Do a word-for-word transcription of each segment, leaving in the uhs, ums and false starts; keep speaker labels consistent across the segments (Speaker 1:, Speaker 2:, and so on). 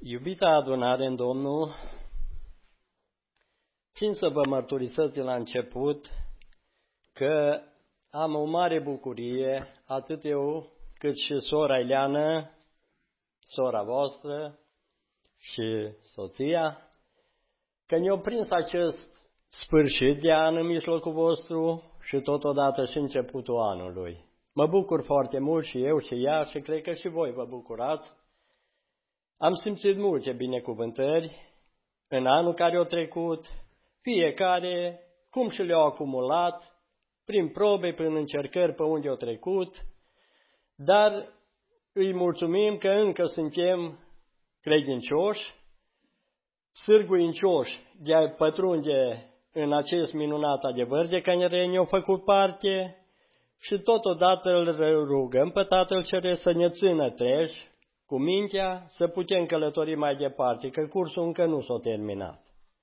Speaker 1: Iubita adunare în Domnul, țin să vă mărturisesc de la început că am o mare bucurie, atât eu cât și sora Ileana, sora voastră și soția, că ne-a prins acest sfârșit de an în mijlocul vostru și totodată și începutul anului. Mă bucur foarte mult și eu și ea și cred că și voi vă bucurați. Am simțit multe binecuvântări în anul care a trecut, fiecare cum și le-au acumulat, prin probe, prin încercări pe unde au trecut, dar îi mulțumim că încă suntem credincioși, sârguincioși de a pătrunde în acest minunat adevăr de care ne-au făcut parte și totodată îl rugăm pe Tatăl Ceresc să ne țină treji cu mintea, să putem călători mai departe, că cursul încă nu s-a terminat.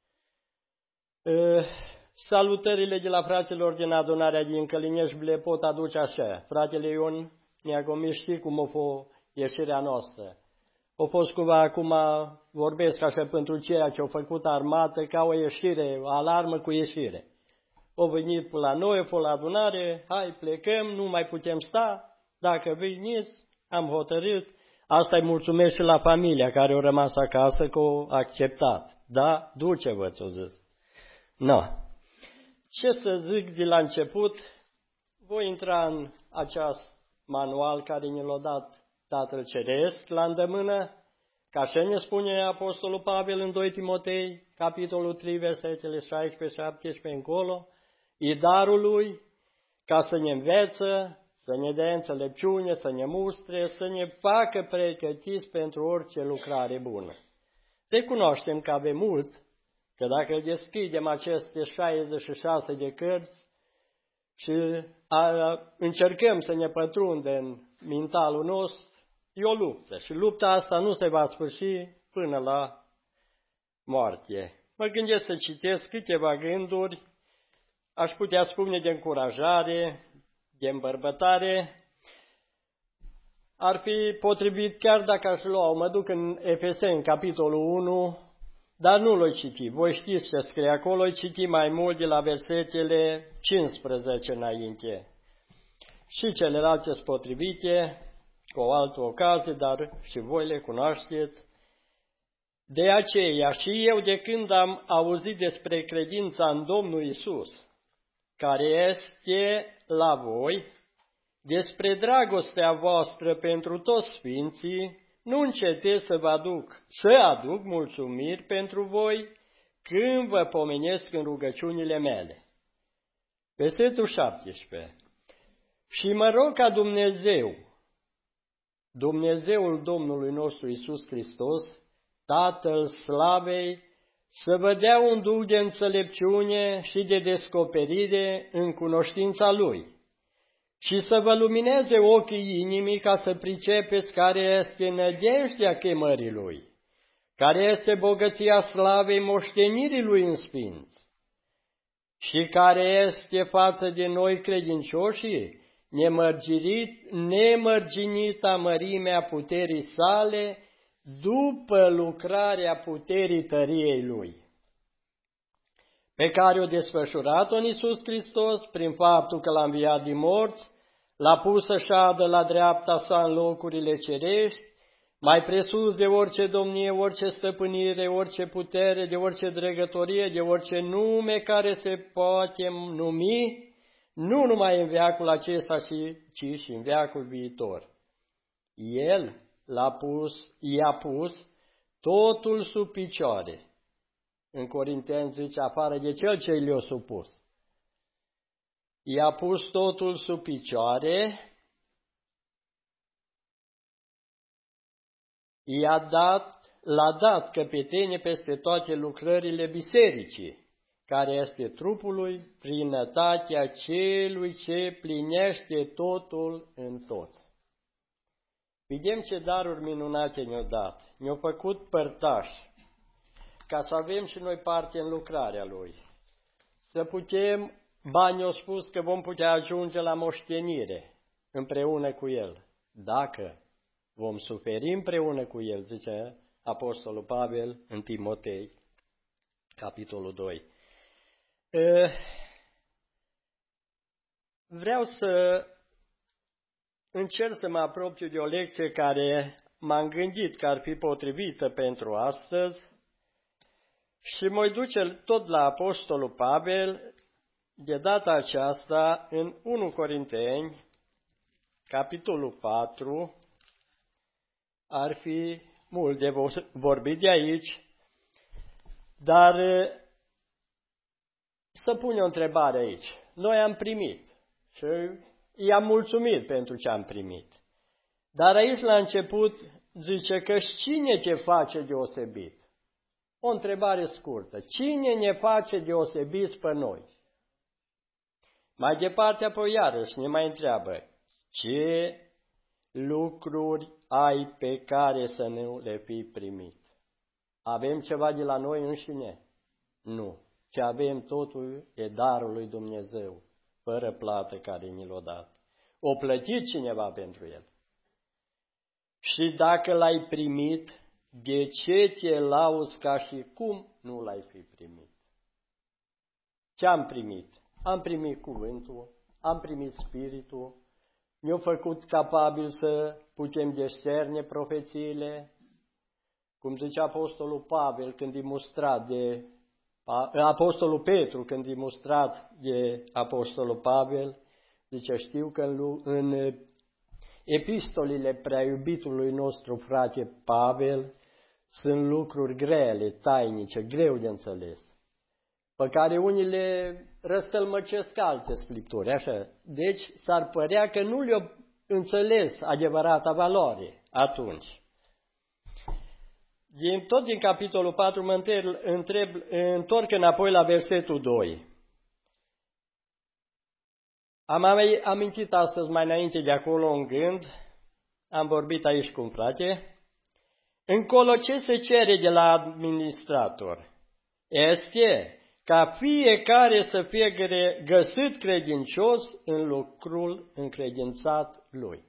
Speaker 1: Salutările de la fraților din adunarea din Călinești le pot aduce așa. Fratele Ion Neagomi, știi cum a fost ieșirea noastră. A fost cumva, acum vorbesc așa pentru ceea ce a făcut armată, ca o ieșire, alarmă cu ieșire. Au venit la noi, au fost la adunare, hai plecăm, nu mai putem sta, dacă veniți, am hotărât. Asta îi mulțumesc și la familia care a rămas acasă că au acceptat. Da, duce-vă, ți-o zis. No. Ce să zic de la început, voi intra în acest manual care ne l-a dat Tatăl Ceresc la îndemână, ca așa ne spune Apostolul Pavel în doi Timotei, capitolul trei, versetele șaisprezece șaptesprezece încolo, e darul lui ca să ne învețe, să ne dea înțelepciune, să ne mustre, să ne facă pregătiți pentru orice lucrare bună. Recunoaștem că avem mult, că dacă deschidem aceste șaizeci și șase de cărți și a, încercăm să ne pătrundem în mentalul nostru, e o luptă și lupta asta nu se va sfârși până la moarte. Mă gândesc să citesc câteva gânduri, aș putea spune de încurajare, de îmbărbătare. Ar fi potrivit chiar dacă aș lua, mă duc în Efeseni, capitolul unu, dar nu l-o citi. Voi știți ce scrie acolo, îi citi mai mult de la versetele cincisprezece înainte. Și celelalte sunt potrivite, cu o altă ocazie, dar și voi le cunoașteți. De aceea și eu, de când am auzit despre credința în Domnul Iisus, care este la voi, despre dragostea voastră pentru toți sfinții, nu încetez să vă aduc, să aduc mulțumiri pentru voi când vă pomenesc în rugăciunile mele. Versetul șaptesprezece. Și mă rog ca Dumnezeu, Dumnezeul Domnului nostru Iisus Hristos, Tatăl Slavei, să vă dea un duh de înțelepciune și de descoperire în cunoștința Lui și să vă lumineze ochii inimii ca să pricepeți care este nădejdea chemării Lui, care este bogăția slavei moștenirii Lui în sfinți și care este față de noi credincioșii nemărginit, nemărginita mărimea puterii sale, după lucrarea puterii tăriei Lui, pe care o desfășurat-o în Iisus Hristos, prin faptul că L-a înviat din morți, L-a pus să șadă la dreapta Sa în locurile cerești, mai presus de orice domnie, orice stăpânire, orice putere, de orice dregătorie, de orice nume care se poate numi, nu numai în veacul acesta, ci și în veacul viitor. El l-a pus, i-a pus totul sub picioare. În Corinteni zice, afară de cel ce le-a supus. I-a pus totul sub picioare, i-a dat, l-a dat căpetenie peste toate lucrările bisericii, care este trupului, plinătatea celui ce plinește totul în toți. Vedem ce daruri minunate ne-au dat. Ne-au făcut părtași, ca să avem și noi parte în lucrarea Lui. Să putem, banii au spus că vom putea ajunge la moștenire împreună cu El. Dacă vom suferi împreună cu El, zice Apostolul Pavel în Timotei, capitolul doi. Vreau să încerc să mă apropiu de o lecție care m-am gândit că ar fi potrivită pentru astăzi și mă duce tot la Apostolul Pavel, de data aceasta în unu Corinteni, capitolul patru. Ar fi mult de vorbit de aici, dar să pun o întrebare aici. Noi am primit și i-am mulțumit pentru ce am primit. Dar aici la început zice că cine te face deosebit? O întrebare scurtă. Cine ne face deosebiți pe noi? Mai departe, apoi iarăși ne mai întreabă, ce lucruri ai pe care să nu le fi primit? Avem ceva de la noi înșine? Nu. Ce avem totul e darul lui Dumnezeu, fără plată care ni l-a dat. O plătit cineva pentru el. Și dacă l-ai primit, de ce te lauzi ca și cum nu l-ai fi primit? Ce am primit? Am primit cuvântul, am primit Spiritul, ne-a făcut capabil să putem discerne profețiile, cum zice Apostolul Pavel când e mustrat de Apostolul Petru când e mustrat de Apostolul Pavel, zice, știu că în, în epistolile prea iubitului nostru frate Pavel sunt lucruri grele, tainice, greu de înțeles, pe care unii le răstălmăcesc alte scripturi, așa. Deci s-ar părea că nu le-au înțeles adevărata valoare atunci. Din, tot din capitolul patru mă întreb, întreb, întorc înapoi la versetul doi. Am amintit astăzi mai înainte de acolo un gând, am vorbit aici cu un frate. Încolo ce se cere de la administrator? Este ca fiecare să fie găsit credincios în lucrul încredințat lui.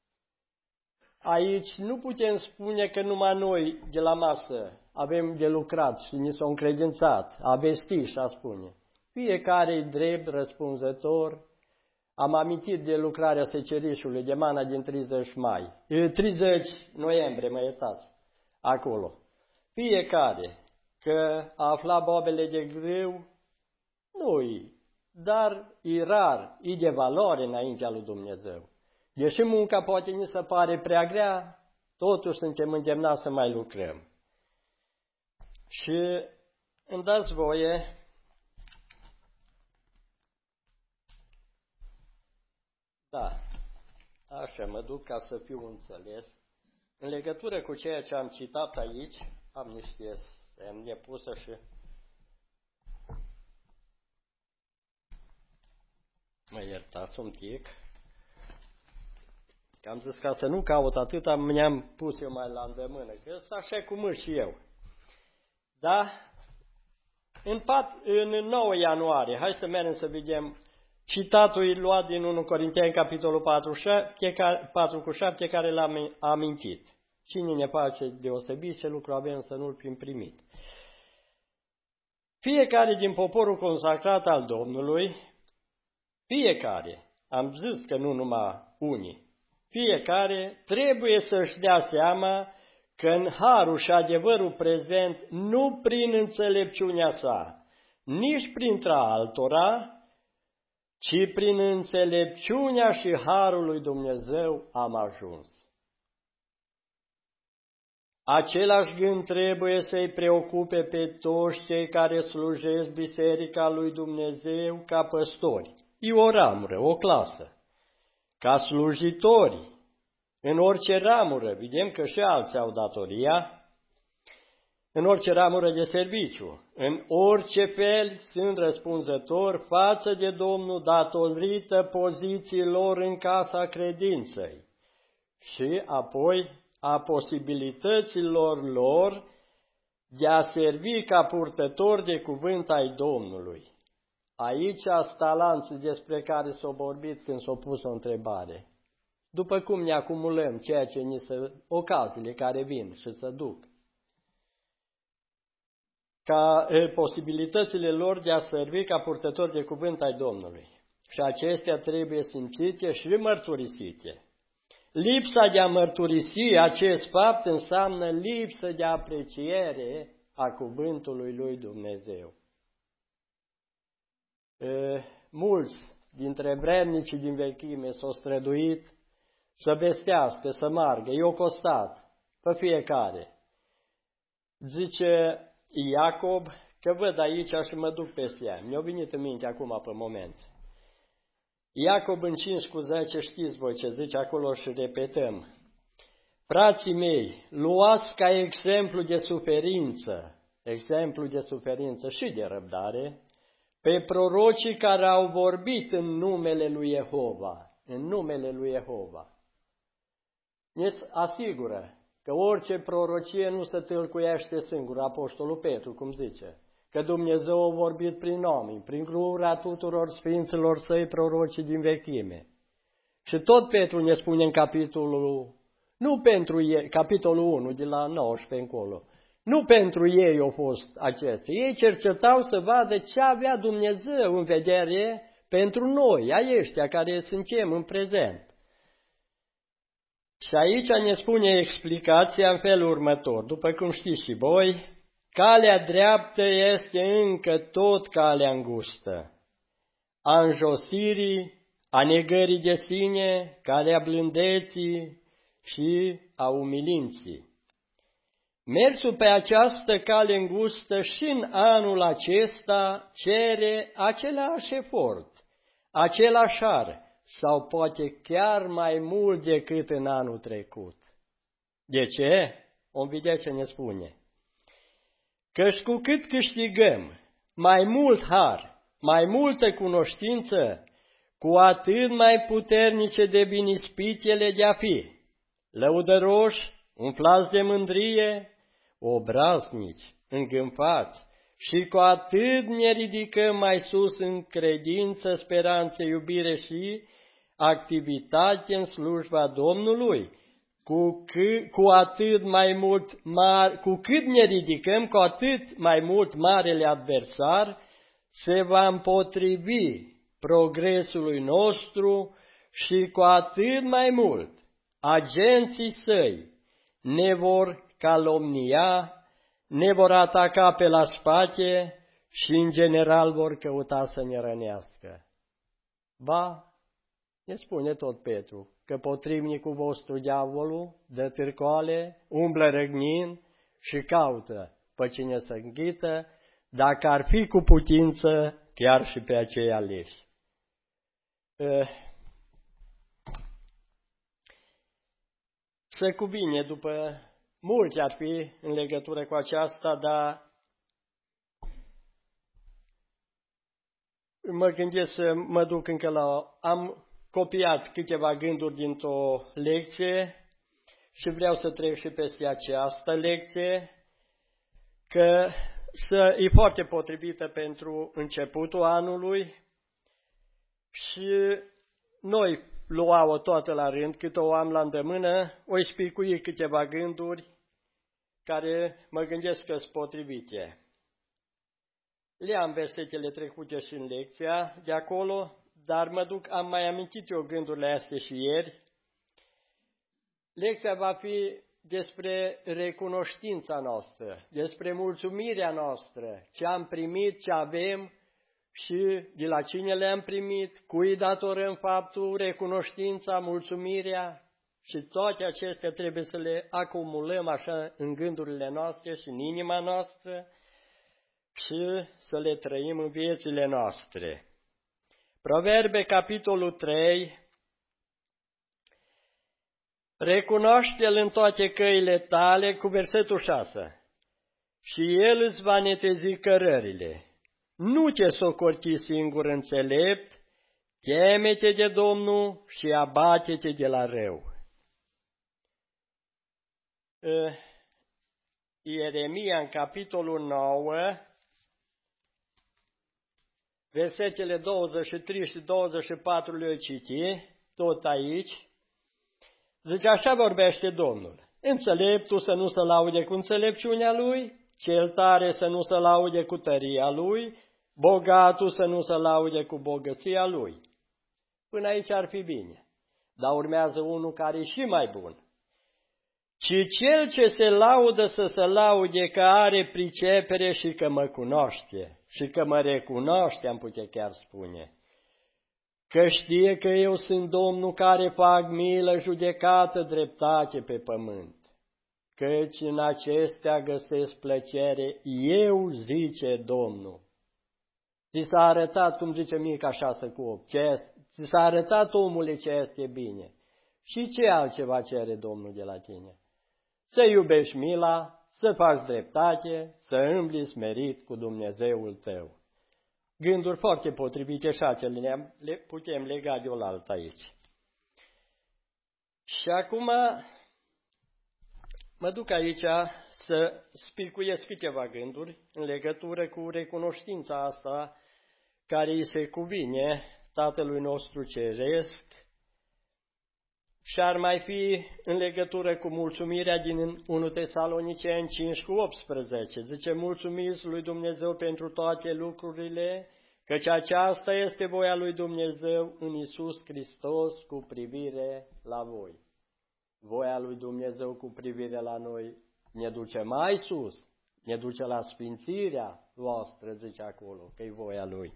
Speaker 1: Aici nu putem spune că numai noi de la masă avem de lucrat și ni s-au încredințat, a vesti și a spune. Fiecare e drept, răspunzător. Am amintit de lucrarea secerișului de mana din treizeci mai, treizeci noiembrie, mă iertați, acolo. Fiecare că a aflat bobele de grâu, nu-i, dar e rar, e de valoare înaintea lui Dumnezeu. Deși munca poate ni se pare prea grea, totuși suntem îndemnați să mai lucrăm. Și îmi dați voie da, așa mă duc ca să fiu înțeles. În legătură cu ceea ce am citat aici, am niște semne pusă și mă iertați un pic. Că am zis ca să nu caut atâta, mi-am pus eu mai la îndemână, că sunt așa cum își și eu. Da? În, pat, în nouă ianuarie, hai să mergem să vedem, citatul e luat din unu Corinteni, capitolul patru cu șapte, care l-am amintit. Cine ne face deosebit, ce lucru avem să nu-l fim primit. Fiecare din poporul consacrat al Domnului, fiecare, am zis că nu numai unii, fiecare trebuie să-și dea seama că în harul și adevărul prezent, nu prin înțelepciunea sa, nici printre altora, ci prin înțelepciunea și harul lui Dumnezeu am ajuns. Același gând trebuie să-i preocupe pe toți cei care slujesc Biserica lui Dumnezeu ca păstori. E o ramură, o clasă. Ca slujitori, în orice ramură, vedem că și alții au datoria, în orice ramură de serviciu, în orice fel sunt răspunzători față de Domnul datorită pozițiilor în casa credinței și apoi a posibilităților lor de a servi ca purtători de cuvânt ai Domnului. Aici sunt talanții despre care s-a vorbit când s-a pus o întrebare. După cum ne acumulăm ceea ce ni se, ocaziile care vin și se duc. ca e, posibilitățile lor de a servi ca purtători de cuvânt ai Domnului. Și acestea trebuie simțite și mărturisite. Lipsa de a mărturisi acest fapt înseamnă lipsă de apreciere a cuvântului lui Dumnezeu. E, mulți dintre vrednicii din vechime s-au străduit să vestească, să margă, i-au costat pe fiecare. Zice Iacob că văd aici și mă duc peste ea. Mi-a venit în minte acum pe moment. Iacob în cinci cu zece, știți voi ce zice acolo și repetăm. Frații mei, luați ca exemplu de suferință, exemplu de suferință și de răbdare, pe prorocii care au vorbit în numele lui Jehova, în numele lui Jehova. Ne asigură că orice prorocie nu se tâlcuiește singur, Apostolul Petru, cum zice, că Dumnezeu a vorbit prin oameni, prin gura tuturor sfinților săi prorocii din vechime. Și tot Petru ne spune în capitolul, nu pentru ei, capitolul unu, de la nouăsprezece încolo, nu pentru ei au fost acestea. Ei cercetau să vadă ce avea Dumnezeu în vedere pentru noi, ai ăștia care suntem în prezent. Și aici ne spune explicația în felul următor. După cum știți și voi, calea dreaptă este încă tot calea îngustă, a înjosirii, a negării de sine, calea blândeții și a umilinții. Mersul pe această cale îngustă și în anul acesta cere același efort, același har, sau poate chiar mai mult decât în anul trecut. De ce? Om vedea ce ne spune. Căci cu cât câștigăm mai mult har, mai multă cunoștință, cu atât mai puternice devin ispitele de a fi lăudăroși, umflați de mândrie, obraznici, îngânfați, și cu atât ne ridicăm mai sus în credință, speranță, iubire și activitate în slujba Domnului, cu, cât, cu atât mai mult, mar, cu cât ne ridicăm, cu atât mai mult marele adversar se va împotrivi progresului nostru și cu atât mai mult agenții săi ne vor calomnia, ne vor ataca pe la spate și în general vor căuta să ne rănească. Ba, ne spune tot Petru, că potrivnicul vostru, diavolul, dă târcoale, umblă răgnind și caută pe cine să înghită, dacă ar fi cu putință, chiar și pe acei aleși. Se cuvine, după multe ar fi în legătură cu aceasta, dar mă gândesc să mă duc încă la... Am copiat câteva gânduri dintr-o lecție și vreau să trec și peste această lecție, că să, e foarte potrivită pentru începutul anului și noi luau-o toată la rând, cât o am la îndemână, o spicui câteva gânduri care mă gândesc că sunt potrivite. Le-am versetele trecute și în lecția de acolo, dar mă duc, am mai amintit eu gândurile astea și ieri. Lecția va fi despre recunoștința noastră, despre mulțumirea noastră, ce am primit, ce avem și de la cine le-am primit, cui datorăm faptul, recunoștința, mulțumirea și toate acestea trebuie să le acumulăm așa în gândurile noastre și în inima noastră și să le trăim în viețile noastre. Proverbe, capitolul trei, recunoaște-L în toate căile tale, cu versetul șase, și El îți va netezi cărările. Nu te socorti singur înțelept, teme-te de Domnul și abate-te de la rău. Ieremia, în capitolul nouă, versetele douăzeci și trei și douăzeci și patru le-o citi, tot aici, zice, așa vorbește Domnul, înțeleptul să nu se laude cu înțelepciunea lui, cel tare să nu se laude cu tăria lui, bogatul să nu se laude cu bogăția lui. Până aici ar fi bine, dar urmează unul care e și mai bun. Ci cel ce se laudă să se laude că are pricepere și că mă cunoaște și că mă recunoaște, am putea chiar spune. Că știe că eu sunt Domnul care fac milă, judecată, dreptate pe pământ. Căci în acestea găsesc plăcere, eu, zice Domnul. Ți s-a arătat, cum zice Mica șase cu opt, ce, ți s-a arătat, omule, ce este bine. Și ce altceva cere Domnul de la tine? Să iubești mila, să faci dreptate, să îmbli smerit cu Dumnezeul tău. Gânduri foarte potrivite și acele le putem lega de oaltă aici. Și acum mă duc aici să spicuiesc câteva gânduri în legătură cu recunoștința asta care îi se cuvine Tatălui nostru Ceresc și ar mai fi în legătură cu mulțumirea din unu Tesaloniceni cinci cu optsprezece. Zice, mulțumiți lui Dumnezeu pentru toate lucrurile, căci aceasta este voia lui Dumnezeu în Iisus Hristos cu privire la voi. Voia lui Dumnezeu cu privire la noi ne duce mai sus, ne duce la sfințirea voastră, zice acolo, că e voia Lui.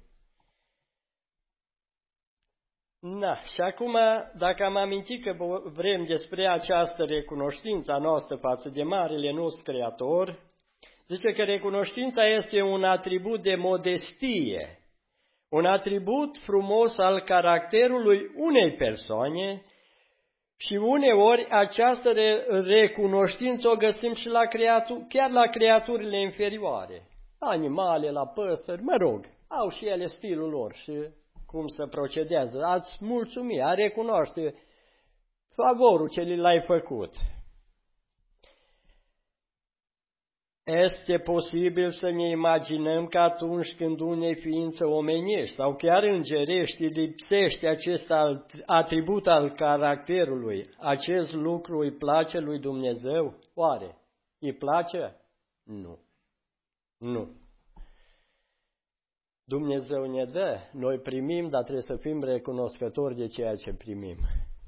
Speaker 1: Na, și acum, dacă am amintit că vrem despre această recunoștință a noastră față de Marele nostru Creator, zice că recunoștința este un atribut de modestie, un atribut frumos al caracterului unei persoane și uneori această recunoștință o găsim și la creatu- chiar la creaturile inferioare, animale, la păsări, mă rog, au și ele stilul lor și cum să procedează. Ați mulțumi, a recunoaște favorul ce l-ai făcut. Este posibil să ne imaginăm că atunci când unei ființe omenești sau chiar îngerești lipsește acest atribut al caracterului, acest lucru îi place lui Dumnezeu? Oare? Îi place? Nu. Nu. Dumnezeu ne dă, noi primim, dar trebuie să fim recunoscători de ceea ce primim.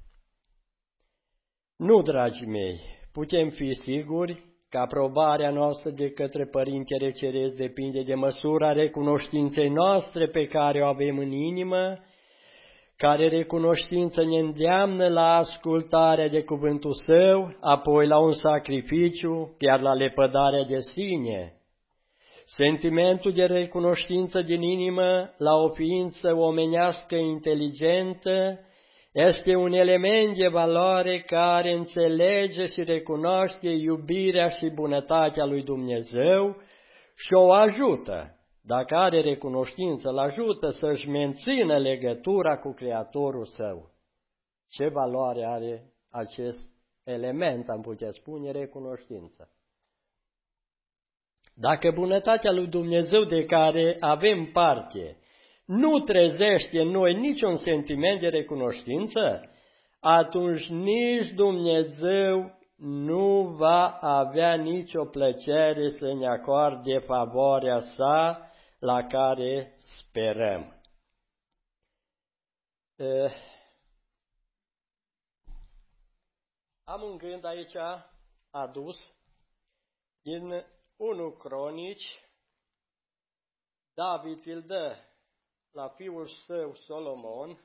Speaker 1: Nu, dragii mei, putem fi siguri că aprobarea noastră de către Părintele Ceresc depinde de măsura recunoștinței noastre pe care o avem în inimă, care recunoștință ne îndeamnă la ascultarea de cuvântul Său, apoi la un sacrificiu, chiar la lepădarea de sine. Sentimentul de recunoștință din inimă la o ființă omenească inteligentă este un element de valoare care înțelege și recunoaște iubirea și bunătatea lui Dumnezeu și o ajută. Dacă are recunoștință, îl ajută să-și mențină legătura cu Creatorul Său. Ce valoare are acest element, am putea spune, recunoștință? Dacă bunătatea lui Dumnezeu de care avem parte nu trezește în noi niciun sentiment de recunoștință, atunci nici Dumnezeu nu va avea nicio plăcere să ne acorde favoarea sa la care sperăm. Eh, am un gând aici adus din unu Cronici. David îl dă la fiul său Solomon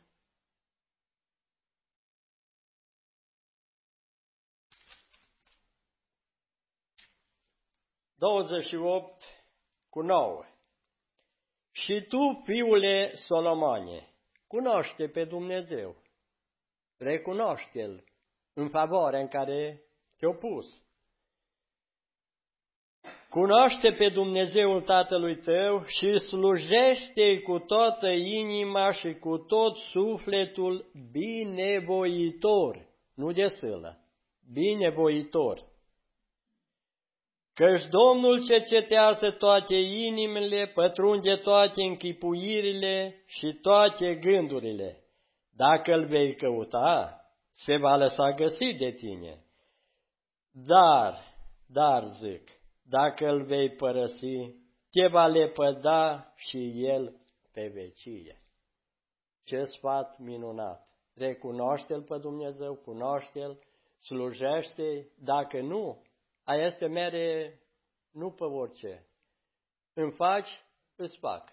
Speaker 1: douăzeci și opt cu nouă. Și tu, fiule Solomone, cunoaște pe Dumnezeu, recunoaște-L în favoarea în care te-a pus. Cunoaște pe Dumnezeul Tatălui tău și slujește-i cu toată inima și cu tot sufletul binevoitor, nu de sâlă, binevoitor. Căci Domnul cercetează toate inimile, pătrunde toate închipuirile și toate gândurile. Dacă îl vei căuta, se va lăsa găsi de tine. Dar, dar zic, dacă îl vei părăsi, te va lepăda și el pe vecie. Ce sfat minunat! Recunoaște-L pe Dumnezeu, cunoaște-L, slujește, dacă nu, aia este mere, nu pe orice. Îmi faci, îți fac.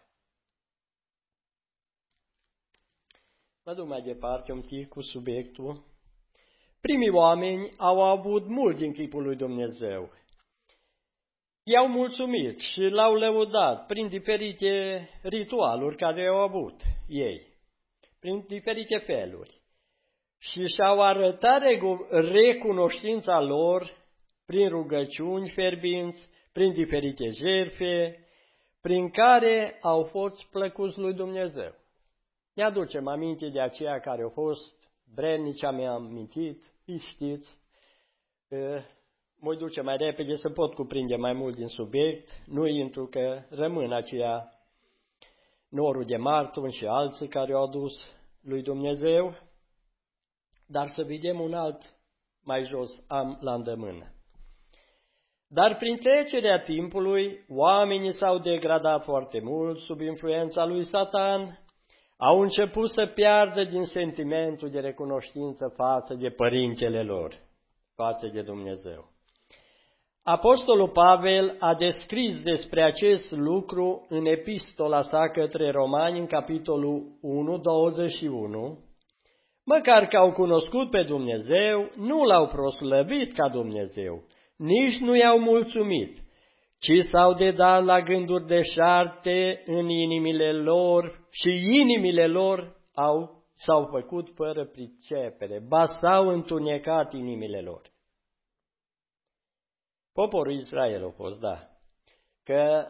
Speaker 1: Mă duc mai departe un pic cu subiectul. Primii oameni au avut mult din chipul lui Dumnezeu. I-au mulțumit și l-au lăudat prin diferite ritualuri care au avut ei, prin diferite feluri. Și și-au arătat recunoștința lor prin rugăciuni fierbinți, prin diferite jertfe, prin care au fost plăcuți lui Dumnezeu. Ne aducem aminte de aceia care au fost vrednici, am amintit, îi știți. Mă duce mai repede să pot cuprinde mai mult din subiect, nu intru că rămân aceia norul de martori și alții care au adus lui Dumnezeu, dar să vedem un alt mai jos, am la îndemână. Dar prin trecerea timpului, oamenii s-au degradat foarte mult sub influența lui Satan, au început să piardă din sentimentul de recunoștință față de părintele lor, față de Dumnezeu. Apostolul Pavel a descris despre acest lucru în epistola sa către Romani, în capitolul unu, douăzeci și unu, măcar că au cunoscut pe Dumnezeu, nu l-au proslăvit ca Dumnezeu, nici nu i-au mulțumit, ci s-au dedat la gânduri deșarte în inimile lor și inimile lor au, s-au făcut fără pricepere, ba s-au întunecat inimile lor. Poporul Israel a fost, da, că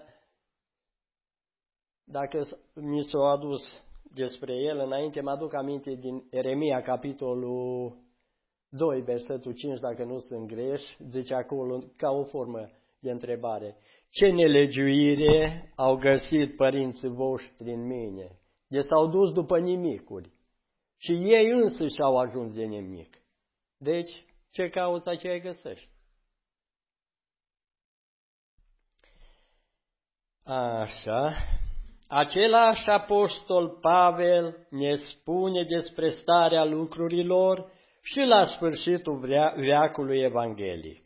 Speaker 1: dacă mi s-a adus despre el înainte, mă aduc aminte din Ieremia, capitolul doi, versetul cinci, dacă nu sunt greș, zice acolo ca o formă de întrebare: ce nelegiuire au găsit părinții voștri în mine? De s-au dus după nimicuri și ei înșiși au ajuns de nimic. Deci, ce cauți, aceea găsești. Așa, același apostol Pavel ne spune despre starea lucrurilor și la sfârșitul veacului evanghelic.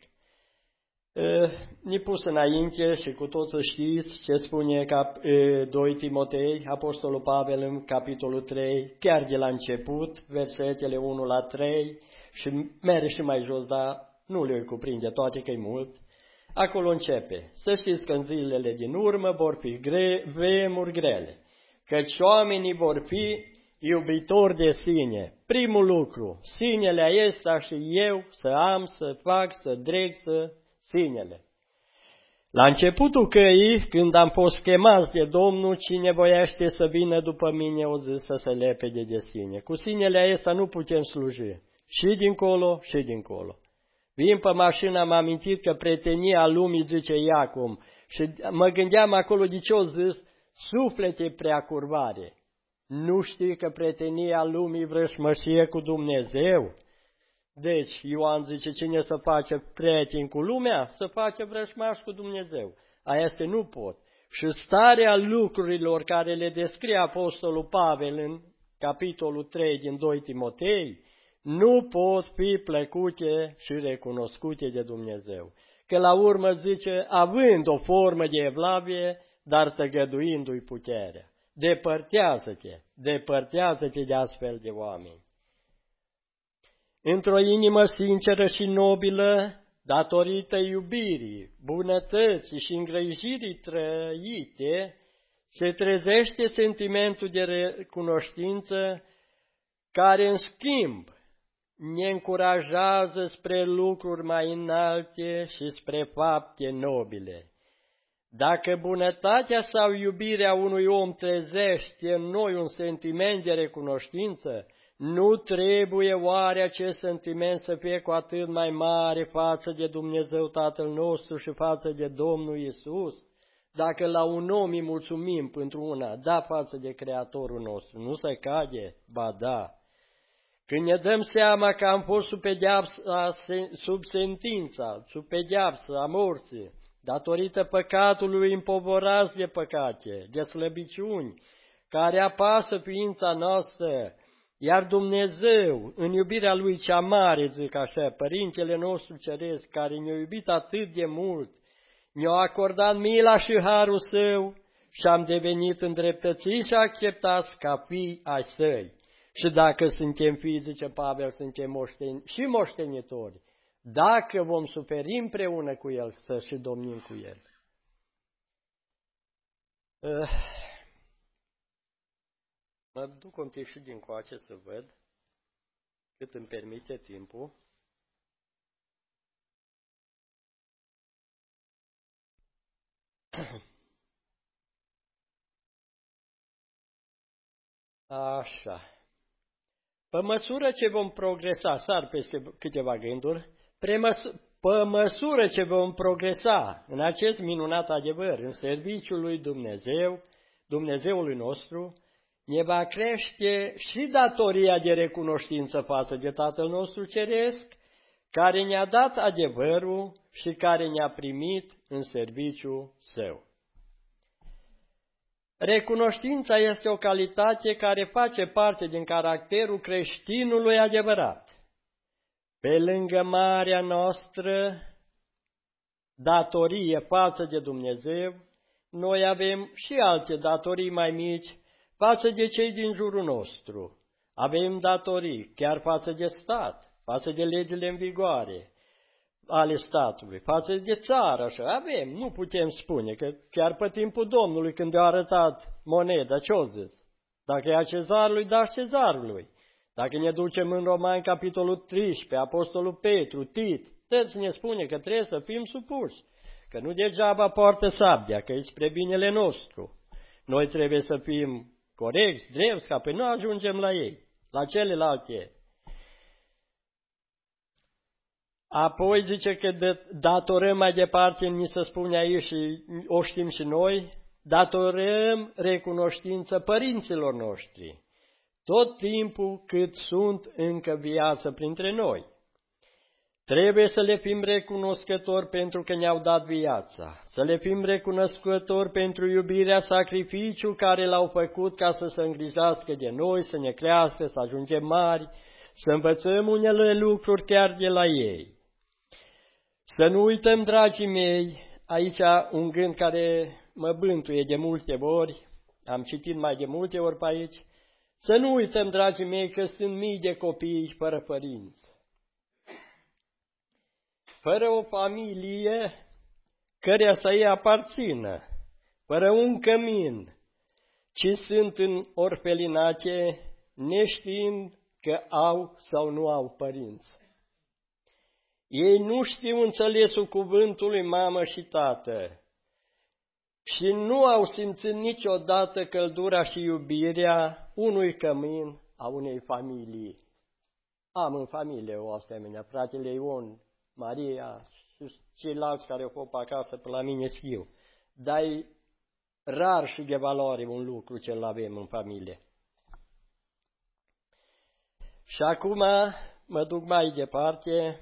Speaker 1: Ne pus înainte și cu toți știți ce spune doi Timotei, apostolul Pavel în capitolul trei, chiar de la început, versetele unu la trei, și merge și mai jos, dar nu le cuprinde toate, că e mult. Acolo începe: să știți că în zilele din urmă vor fi gre- vremuri grele, căci oamenii vor fi iubitori de sine. Primul lucru, sinele acesta și eu să am, să fac, să dreg, să sinele. La începutul căii, când am fost chemați de Domnul, cine voiește să vină după mine, o zis să se lepede de sine. Cu sinele acesta nu putem sluji, și dincolo, și dincolo. Vin pe mașină, am amintit că prietenia lumii, zice Iacom, și mă gândeam acolo de ce o zis, suflete prea curvare. Nu știi că prietenia lumii vrășmășie cu Dumnezeu? Deci, Ioan zice, cine să face prieten cu lumea, să face vrășmaș cu Dumnezeu. Aia este nu pot. Și starea lucrurilor care le descrie apostolul Pavel în capitolul trei din doi Timotei, nu pot fi plăcute și recunoscute de Dumnezeu. Că la urmă zice, având o formă de evlavie, dar tăgăduindu-i puterea. Depărtează-te, depărtează-te de astfel de oameni. Într-o inimă sinceră și nobilă, datorită iubirii, bunătății și îngrijirii trăite, se trezește sentimentul de recunoștință care, în schimb, ne încurajează spre lucruri mai înalte și spre fapte nobile. Dacă bunătatea sau iubirea unui om trezește în noi un sentiment de recunoștință, nu trebuie oare acest sentiment să fie cu atât mai mare față de Dumnezeu Tatăl nostru și față de Domnul Iisus? Dacă la un om îi mulțumim pentru una, da, față de Creatorul nostru, nu se cade? Ba da. Când ne dăm seama că am fost sub pedeapsa, sub sentința, sub pedeapsa a morții, datorită păcatului împovorați de păcate, de slăbiciuni, care apasă ființa noastră, iar Dumnezeu, în iubirea Lui cea mare, zic așa, Părintele nostru Ceresc, care ne-a iubit atât de mult, ne-a acordat mila și harul Său și am devenit îndreptățiți și acceptați ca fii ai Săi. Și dacă suntem fii, zice Pavel, suntem moșteni, și moștenitori, dacă vom suferi împreună cu El, să și domnim cu El. Uh. Mă duc un pic și dincoace să văd cât îmi permite timpul. Așa. Pe măsură ce vom progresa, sar peste câteva gânduri, pe măsură ce vom progresa în acest minunat adevăr, în serviciul lui Dumnezeu, Dumnezeului nostru, ne va crește și datoria de recunoștință față de Tatăl nostru Ceresc, care ne-a dat adevărul și care ne-a primit în serviciul Său. Recunoștința este o calitate care face parte din caracterul creștinului adevărat. Pe lângă marea noastră datorie față de Dumnezeu, noi avem și alte datorii mai mici față de cei din jurul nostru. Avem datorii chiar față de stat, față de legile în vigoare ale statului, față de țară, așa, avem, nu putem spune, că chiar pe timpul Domnului, când a arătat moneda, ce-o zis? Dacă e a cezarului, dați cezarului. Dacă ne ducem în Romani, capitolul treisprezece, Apostolul Petru, Tit, toți ne spune că trebuie să fim supuși, că nu degeaba poartă sabia, că e spre binele nostru. Noi trebuie să fim corecți, drepți, ca pe nu ajungem la ei, la celelalte. Apoi zice că datorăm mai departe, ni se spune aici și o știm și noi, datorăm recunoștință părinților noștri, tot timpul cât sunt încă viață printre noi. Trebuie să le fim recunoscători pentru că ne-au dat viața, să le fim recunoscători pentru iubirea, sacrificiul care l-au făcut ca să se îngrijească de noi, să ne crească, să ajungem mari, să învățăm unele lucruri chiar de la ei. Să nu uităm, dragii mei, aici un gând care mă bântuie de multe ori, am citit mai de multe ori pe aici, să nu uităm, dragii mei, că sunt mii de copii fără părinți, fără o familie căreia să îi aparțină, fără un cămin, ci sunt în orfelinache neștiind că au sau nu au părinți. Ei nu știu înțelesul cuvântului mamă și tată și nu au simțit niciodată căldura și iubirea unui cămin a unei familii. Am în familie o asemenea, fratele Ion, Maria și ceilalți care au fost pe acasă pe la mine știu, dar e rar și de valoare un lucru ce-l avem în familie. Și acum mă duc mai departe.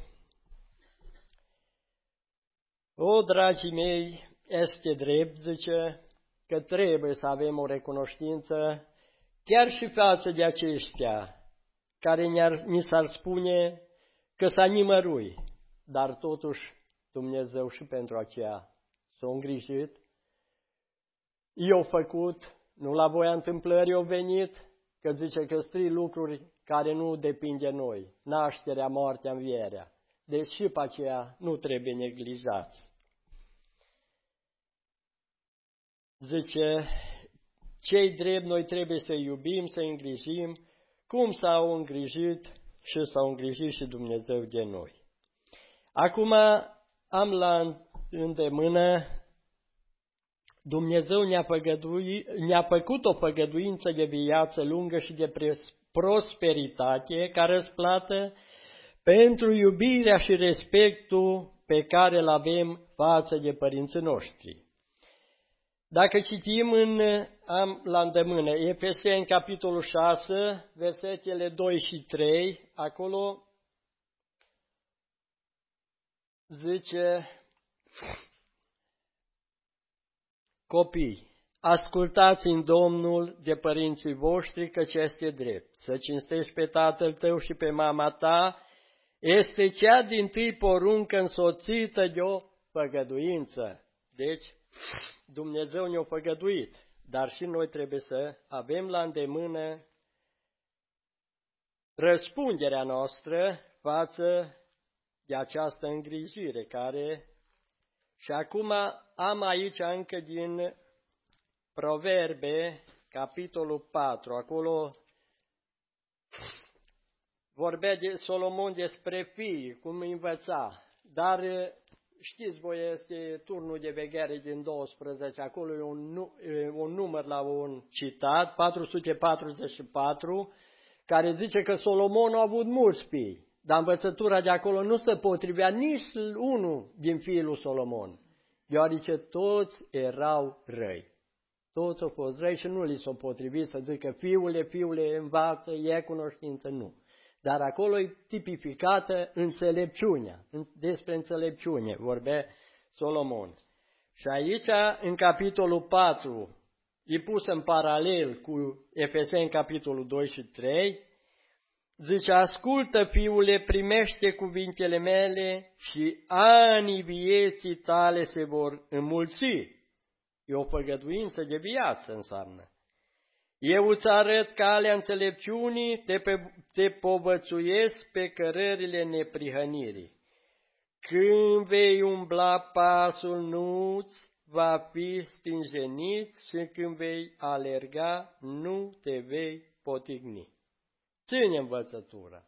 Speaker 1: O, dragii mei, este drept, zice, că trebuie să avem o recunoștință chiar și față de aceștia care ni s-ar spune că s-a nimărui, dar totuși Dumnezeu și pentru aceea s-a îngrijit, i-a făcut, nu la voia întâmplării au venit, că zice că sunt trei lucruri care nu depind de noi, nașterea, moartea, învierea. Deci și pe aceea nu trebuie neglijați. Zice, cei drept noi trebuie să iubim, să îngrijim, cum s-au îngrijit și s-au îngrijit și Dumnezeu de noi. Acum am la îndemână, Dumnezeu ne-a, ne-a făcut o făgăduință de viață lungă și de prosperitate ca răsplată pentru iubirea și respectul pe care îl avem față de părinții noștri. Dacă citim în, am la îndemână, Efeseni, capitolul șase, versetele doi și trei, acolo zice, Copii, ascultați în Domnul de părinții voștri, căci este drept. Să cinstești pe tatăl tău și pe mama ta este cea dintâi poruncă însoțită de o făgăduință. Deci, Dumnezeu ne-a făgăduit, dar și noi trebuie să avem la îndemână răspunderea noastră față de această îngrijire care... Și acum am aici încă din Proverbe, capitolul patru, acolo vorbea de Solomon despre fii, cum învăța, dar știți voi, este turnul de veghere din doisprezece, acolo e un, un număr la un citat, patru sute patruzeci și patru, care zice că Solomon a avut mulți fii, dar învățătura de acolo nu se potrivea nici unul din fiii lui Solomon, deoarece toți erau răi. Toți au fost răi și nu li s-a potrivit să zică fiule, fiule, învață, e cunoștință, nu. Dar acolo e tipificată înțelepciunea, despre înțelepciune vorbea Solomon. Și aici, în capitolul patru, e pus în paralel cu Efeseni, capitolul doi și trei, zice, ascultă, fiule, primește cuvintele mele și anii vieții tale se vor înmulți. E o făgăduință de viață înseamnă. Eu îți arăt calea înțelepciunii, te, pe, te povățuiesc pe cărările neprihănirii. Când vei umbla, pasul nu-ți va fi stinjenit și când vei alerga, nu te vei potigni. Ține învățătura.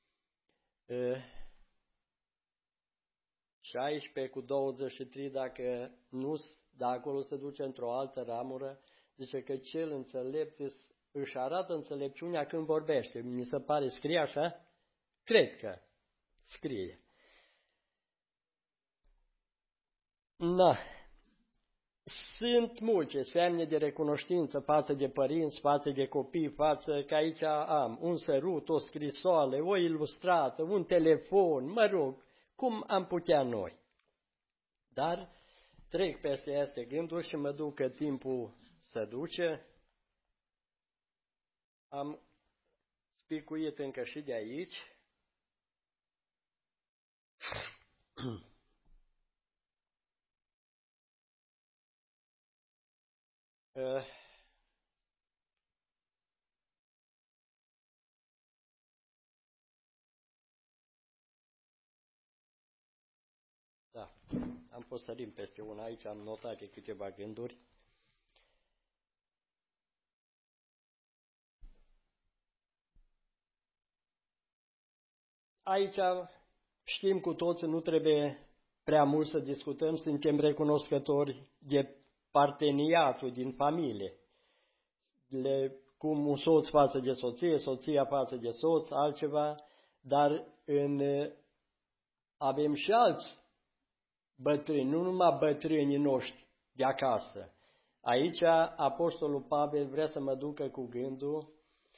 Speaker 1: șaisprezece cu douăzeci și trei, dacă nu, dacă acolo se duce într-o altă ramură, zice că cel înțelept își arată înțelepciunea când vorbește. Mi se pare, scrie așa? Cred că scrie. Na. Sunt multe semne de recunoștință față de părinți, față de copii, față că aici am un sărut, o scrisoare, o ilustrată, un telefon, mă rog, cum am putea noi. Dar trec peste aceste gânduri și mă duc că timpul se duce. Am spicuit încă și de aici. uh. Da, am fost sărim peste una aici, am notat câteva gânduri. Aici știm cu toți, nu trebuie prea mult să discutăm, suntem recunoscători de parteneriatul din familie, le, cum un soț față de soție, soția față de soț, altceva, dar în, avem și alți bătrâni, nu numai bătrânii noștri de acasă. Aici Apostolul Pavel vrea să mă ducă cu gândul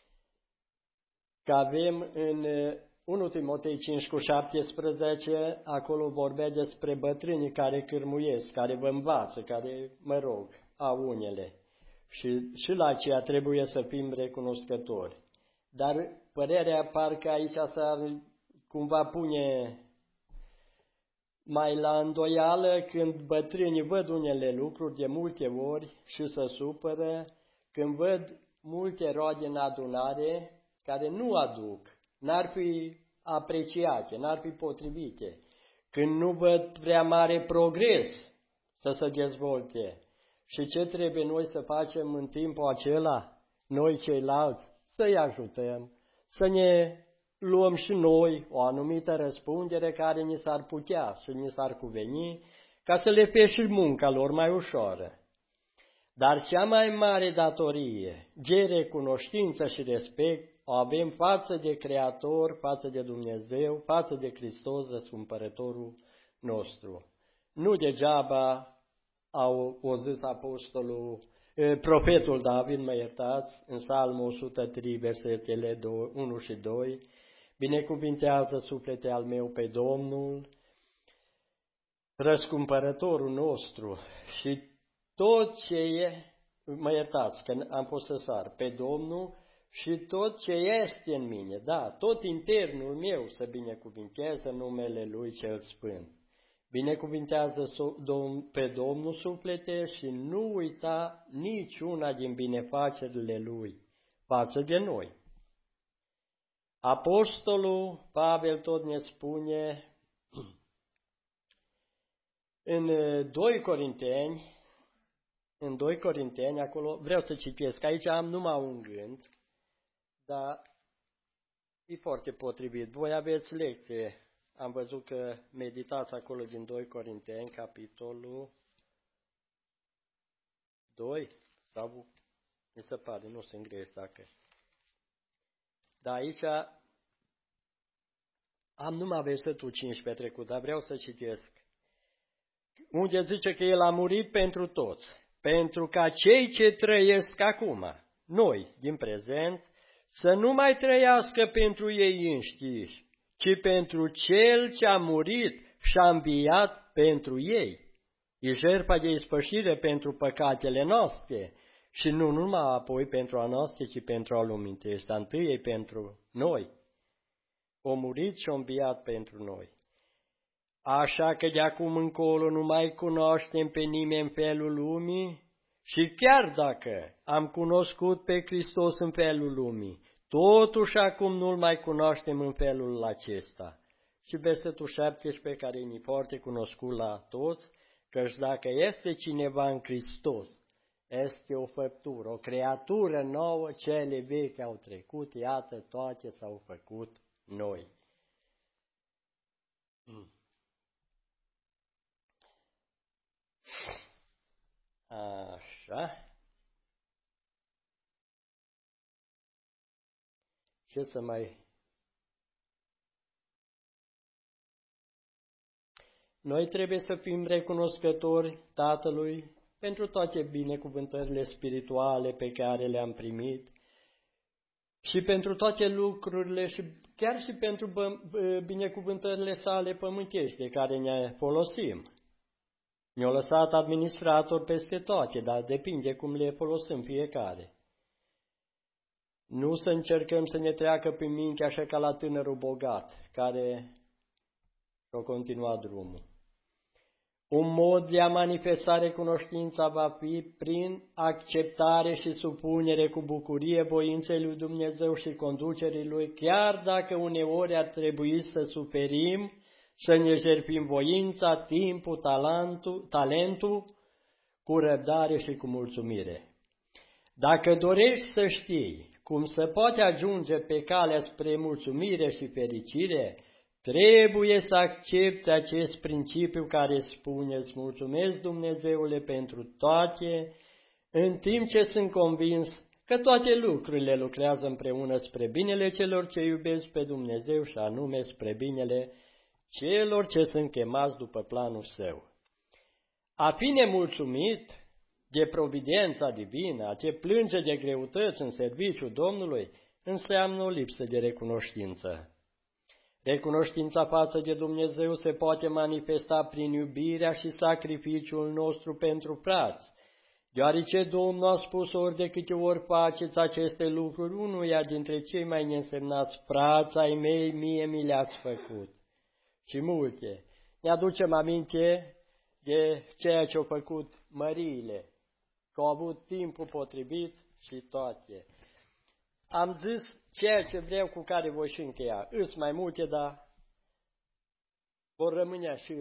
Speaker 1: că avem în unu Timotei cinci cu șaptesprezece, acolo vorbea despre bătrânii care cârmuiesc, care vă învață, care, mă rog, au unele. Și, și la aceea trebuie să fim recunoscători. Dar părerea parcă aici s-ar cumva pune mai la îndoială când bătrânii văd unele lucruri de multe ori și se supără, când văd multe roade în adunare care nu aduc, n-ar fi apreciate, n-ar fi potrivite, când nu văd prea mare progres să se dezvolte. Și ce trebuie noi să facem în timpul acela, noi ceilalți, să-i ajutăm, să ne luăm și noi o anumită răspundere care ni s-ar putea și ni s-ar cuveni, ca să le fie și munca lor mai ușoară. Dar cea mai mare datorie de recunoștință și respect o avem față de Creator, față de Dumnezeu, față de Hristos, răscumpărătorul nostru. Nu degeaba au o zis apostolul, profetul David, mă iertați, în Psalmul o sută trei, versetele unu și doi, binecuvintează suflete al meu pe Domnul, răscumpărătorul nostru, și tot ce e, mă iertați că am fost să sar, pe Domnul și tot ce este în mine, da, tot internul meu să binecuvinteze numele Lui cel Sfânt. Binecuvintează pe Domnul suflete și nu uita niciuna din binefacerile Lui față de noi. Apostolul Pavel tot ne spune în doi Corinteni, în doi Corinteni, acolo, vreau să citesc, aici am numai un gând, dar e foarte potrivit. Voi aveți lecție, am văzut că meditați acolo din doi Corinteni, capitolul doi, sau mi se pare, nu sunt greș dacă. Dar aici am numai versetul cincisprezece trecut, dar vreau să citesc. Unde zice că El a murit pentru toți, pentru ca cei ce trăiesc acum, noi, din prezent, să nu mai trăiască pentru ei înșiși, ci pentru Cel ce a murit și a înviat pentru ei. E jertfa de ispășire pentru păcatele noastre și nu numai apoi pentru a noastră, ci pentru a lumii întâi, dar întâi e pentru noi. O murit și a înviat pentru noi. Așa că de acum încolo nu mai cunoaștem pe nimeni în felul lumii și chiar dacă am cunoscut pe Hristos în felul lumii, totuși acum nu-L mai cunoaștem în felul acesta. Și versetul șaptesprezece, care e foarte cunoscut la toți, căci dacă este cineva în Hristos, este o făptură, o creatură nouă, cele vechi au trecut, iată, toate s-au făcut noi. Hmm. Așa. Ce să mai... Noi trebuie să fim recunoscători Tatălui pentru toate binecuvântările spirituale pe care le-am primit și pentru toate lucrurile și chiar și pentru binecuvântările sale pământești de care ne folosim. Ne-a lăsat administrator peste toate, dar depinde cum le folosim fiecare. Nu să încercăm să ne treacă prin minte așa ca la tânărul bogat, care a continuat drumul. Un mod de a manifesta recunoștința va fi prin acceptare și supunere cu bucurie voinței lui Dumnezeu și conducerii Lui, chiar dacă uneori ar trebui să suferim, să ne jertfim voința, timpul, talentul, talentul, cu răbdare și cu mulțumire. Dacă dorești să știi cum se poate ajunge pe calea spre mulțumire și fericire, trebuie să accepți acest principiu care spune: îți mulțumesc, Dumnezeule, pentru toate, în timp ce sunt convins că toate lucrurile lucrează împreună spre binele celor ce iubesc pe Dumnezeu și anume spre binele celor ce sunt chemați după planul Său. A fi nemulțumit de providența divină, a te plânge de greutăți în serviciul Domnului, înseamnă o lipsă de recunoștință. Recunoștința față de Dumnezeu se poate manifesta prin iubirea și sacrificiul nostru pentru frați, deoarece Domnul a spus: ori de câte ori faceți aceste lucruri unuia dintre cei mai neînsemnați frați ai mei, mie mi le-ați făcut. Și multe. Ne aducem aminte de ceea ce au făcut măriile, că au avut timpul potrivit și toate. Am zis ceea ce vreau, cu care voi și încheia. Îs mai multe, dar vor rămâne și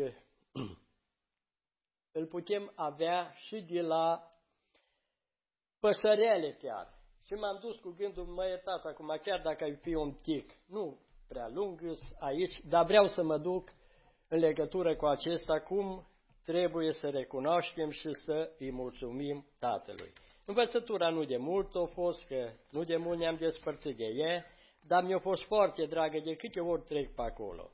Speaker 1: îl putem avea și de la păsărele chiar. Și m-am dus cu gândul, mă iertați acum, chiar dacă ai fi un tic, nu prea lung aici, dar vreau să mă duc în legătură cu acesta, cum trebuie să recunoaștem și să îi mulțumim Tatălui. Învățătura nu de mult a fost, că nu de mult ne-am despărțit de ea, dar mi-a fost foarte dragă de câte ori trec pe acolo.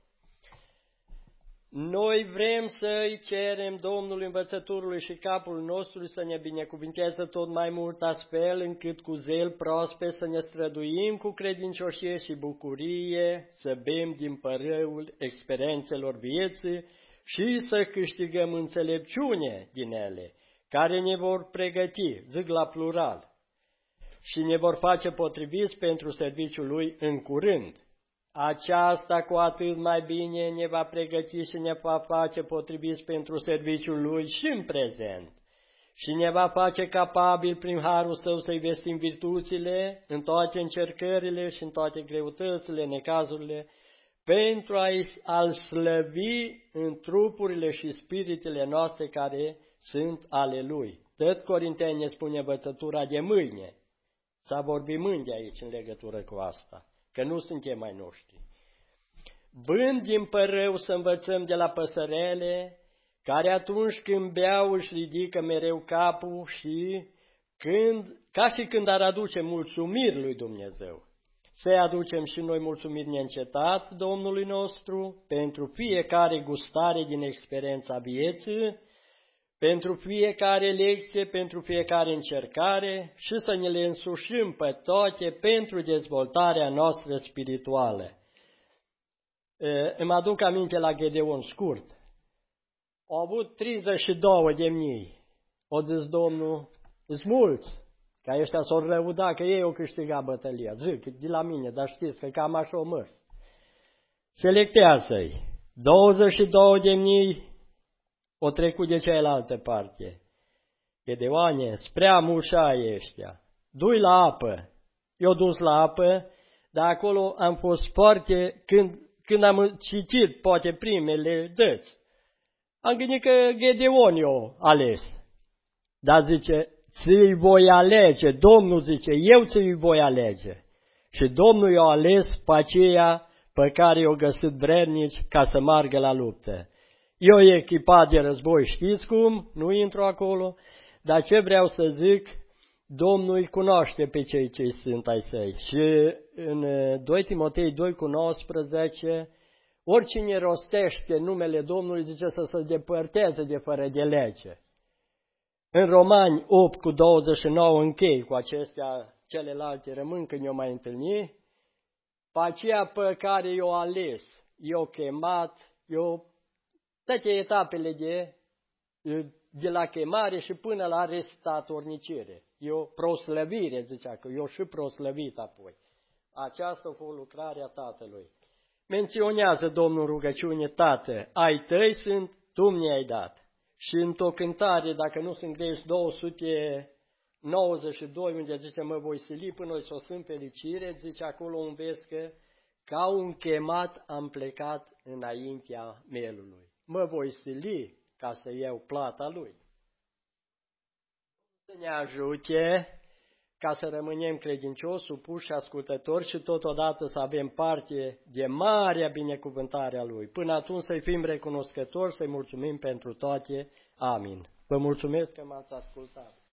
Speaker 1: Noi vrem să-i cerem Domnului învățătorului și capul nostru să ne binecuvinteze tot mai mult, astfel încât cu zel proaspăt să ne străduim cu credincioșie și bucurie, să bem din părâul experiențelor vieții și să câștigăm înțelepciune din ele, care ne vor pregăti, zic la plural, și ne vor face potriviți pentru serviciul Lui în curând. Aceasta cu atât mai bine ne va pregăti și ne va face potriviți pentru serviciul Lui și în prezent. Și ne va face capabil prin harul Său să-i vestim virtuțile în toate încercările și în toate greutățile, necazurile, pentru a-L slăvi în trupurile și spiritele noastre care sunt ale Lui. Tot Corinteni ne spune învățătura de mâine. S-a vorbit mâine de aici în legătură cu asta, că nu suntem mai noștri. Bând din părău să învățăm de la păsărele, care atunci când beau își ridică mereu capul și când, ca și când ar aduce mulțumiri lui Dumnezeu. Să aducem și noi mulțumiri neîncetat Domnului nostru pentru fiecare gustare din experiența vieții, pentru fiecare lecție, pentru fiecare încercare și să ne le însușim pe toate pentru dezvoltarea noastră spirituală. Îmi aduc aminte la Gedeon scurt. Au avut treizeci și două de mii. O zis Domnul, sunt mulți, ca ăștia s-au răudat că ei au câștigat bătălia. Zic, de la mine, dar știți că cam așa o mărs. Selectează-i. douăzeci și două de mii o trecut de cealaltă parte. Gedeoane, spre mușai ăștia. Du-i la apă. Eu dus la apă, dar acolo am fost foarte, când, când am citit poate primele dăți, am gândit că Gedeon i-a ales. Dar zice, ți-i voi alege, Domnul zice, eu ți-i voi alege. Și Domnul i-a ales pe aceea pe care i-a găsit vrednici ca să meargă la luptă. Eu e echipat de război, știți cum? Nu intru acolo, dar ce vreau să zic, Domnul îi cunoaște pe cei ce sunt ai săi. Și în doi Timotei doi cu nouăsprezece, oricine rostește numele Domnului zice să se depărteze de fără de lege. În Romani opt cu douăzeci și nouă închei cu acestea, celelalte rămân când eu mai întâlni, pe aceea pe care i-o ales, i-o chemat, i-o toate etapele de, de la chemare și până la restatornicire. E o proslăvire, zicea, că eu și proslăvit apoi. Aceasta a fost lucrarea Tatălui. Menționează Domnul rugăciune, Tată, ai tăi sunt, Tu mi-ai dat. Și într-o cântare, dacă nu sunt greși, două sute nouăzeci și doi, unde zice, mă voi sili până o să sunt fericire, zice acolo un vers că, ca un chemat am plecat înaintea mielului. Mă voi sili ca să iau plata lui. Să ne ajute ca să rămânem credincioși, supuși și ascultători și totodată să avem parte de marea binecuvântare a Lui. Până atunci să-i fim recunoscători, să-i mulțumim pentru toate. Amin. Vă mulțumesc că m-ați ascultat.